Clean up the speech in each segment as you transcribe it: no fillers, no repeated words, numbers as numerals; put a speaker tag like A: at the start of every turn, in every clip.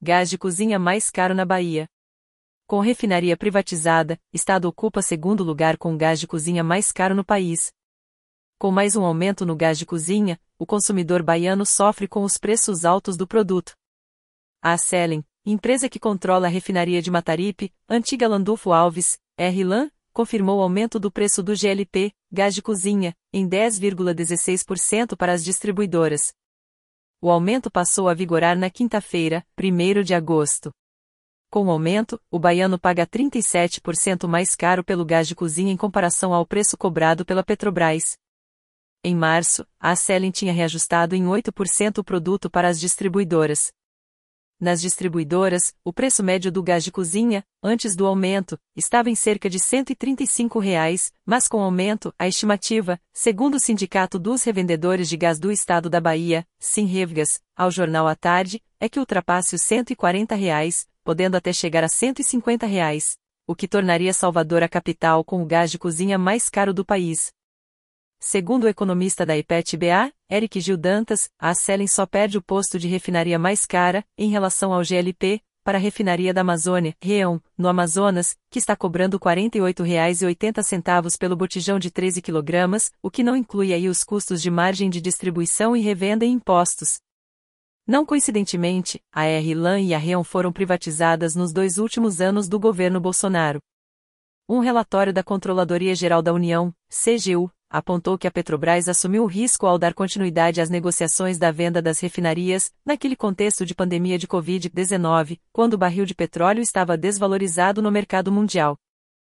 A: gás de cozinha mais caro na Bahia. Com refinaria privatizada, Estado ocupa segundo lugar com gás de cozinha mais caro no país. Com mais um aumento no gás de cozinha, o consumidor baiano sofre com os preços altos do produto. A Acelen, empresa que controla a refinaria de Mataripe, antiga Landulfo Alves, RLAN, confirmou o aumento do preço do GLP, gás de cozinha, em 10,16% para as distribuidoras. O aumento passou a vigorar na quinta-feira, 1º de agosto. Com o aumento, o baiano paga 37% mais caro pelo gás de cozinha em comparação ao preço cobrado pela Petrobras. Em março, a Acelen tinha reajustado em 8% o produto para as distribuidoras. Nas distribuidoras, o preço médio do gás de cozinha, antes do aumento, estava em cerca de R$ 135, mas com o aumento, a estimativa, segundo o Sindicato dos Revendedores de Gás do Estado da Bahia, Sinrevgas, ao Jornal à Tarde, é que ultrapasse os R$ 140, podendo até chegar a R$ 150, o que tornaria Salvador a capital com o gás de cozinha mais caro do país. Segundo o economista da IPET-BA, Eric Gil Dantas, a Acelen só perde o posto de refinaria mais cara, em relação ao GLP, para a refinaria da Amazônia, REAM, no Amazonas, que está cobrando R$ 48,80 pelo botijão de 13 kg, o que não inclui aí os custos de margem de distribuição e revenda e impostos. Não coincidentemente, a RLAN e a REAM foram privatizadas nos 2 últimos anos do governo Bolsonaro. Um relatório da Controladoria Geral da União, CGU, apontou que a Petrobras assumiu o risco ao dar continuidade às negociações da venda das refinarias, naquele contexto de pandemia de Covid-19, quando o barril de petróleo estava desvalorizado no mercado mundial.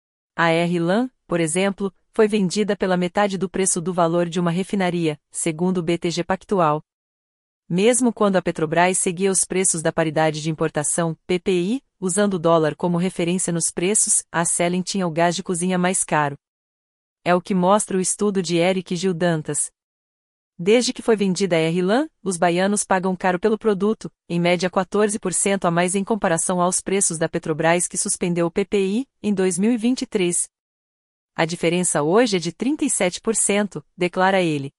A: A RLAN, por exemplo, foi vendida pela metade do preço do valor de uma refinaria, segundo o BTG Pactual. Mesmo quando a Petrobras seguia os preços da paridade de importação, PPI, usando o dólar como referência nos preços, a Acelen tinha o gás de cozinha mais caro. É o que mostra o estudo de Eric Gil Dantas. Desde que foi vendida a RLAN, os baianos pagam caro pelo produto, em média 14% a mais em comparação aos preços da Petrobras que suspendeu o PPI, em 2023. A diferença hoje é de 37%, declara ele.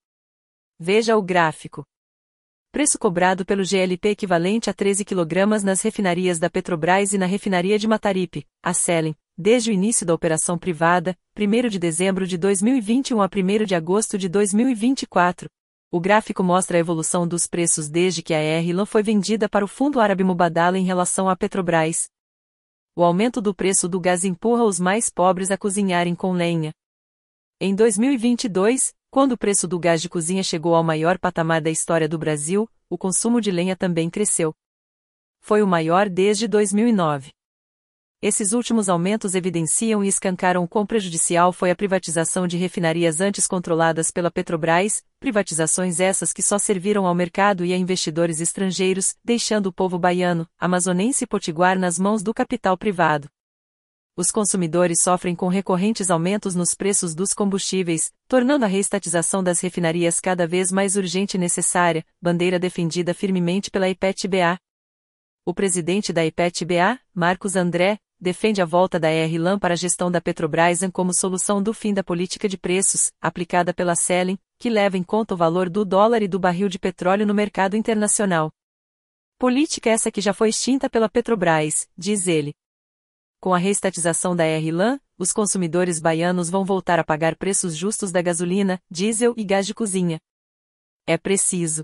A: Veja o gráfico. Preço cobrado pelo GLP equivalente a 13 kg nas refinarias da Petrobras e na refinaria de Mataripe, Acelen, desde o início da operação privada, 1º de dezembro de 2021 a 1º de agosto de 2024. O gráfico mostra a evolução dos preços desde que a RLAN foi vendida para o Fundo Árabe Mubadala em relação à Petrobras. O aumento do preço do gás empurra os mais pobres a cozinharem com lenha. Em 2022, quando o preço do gás de cozinha chegou ao maior patamar da história do Brasil, o consumo de lenha também cresceu. Foi o maior desde 2009. Esses últimos aumentos evidenciam e escancaram o quão prejudicial foi a privatização de refinarias antes controladas pela Petrobras, privatizações essas que só serviram ao mercado e a investidores estrangeiros, deixando o povo baiano, amazonense e potiguar nas mãos do capital privado. Os consumidores sofrem com recorrentes aumentos nos preços dos combustíveis, tornando a reestatização das refinarias cada vez mais urgente e necessária, bandeira defendida firmemente pela IPET-BA. O presidente da IPET-BA, Marcos André, defende a volta da RLAN para a gestão da Petrobras como solução do fim da política de preços, aplicada pela Acelen, que leva em conta o valor do dólar e do barril de petróleo no mercado internacional. Política essa que já foi extinta pela Petrobras, diz ele. Com a reestatização da RLAN, os consumidores baianos vão voltar a pagar preços justos da gasolina, diesel e gás de cozinha. É preciso.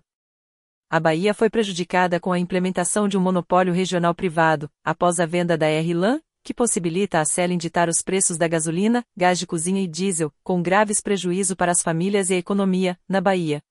A: A Bahia foi prejudicada com a implementação de um monopólio regional privado, após a venda da RLAN, que possibilita a Acelen ditar os preços da gasolina, gás de cozinha e diesel, com graves prejuízo para as famílias e a economia, na Bahia.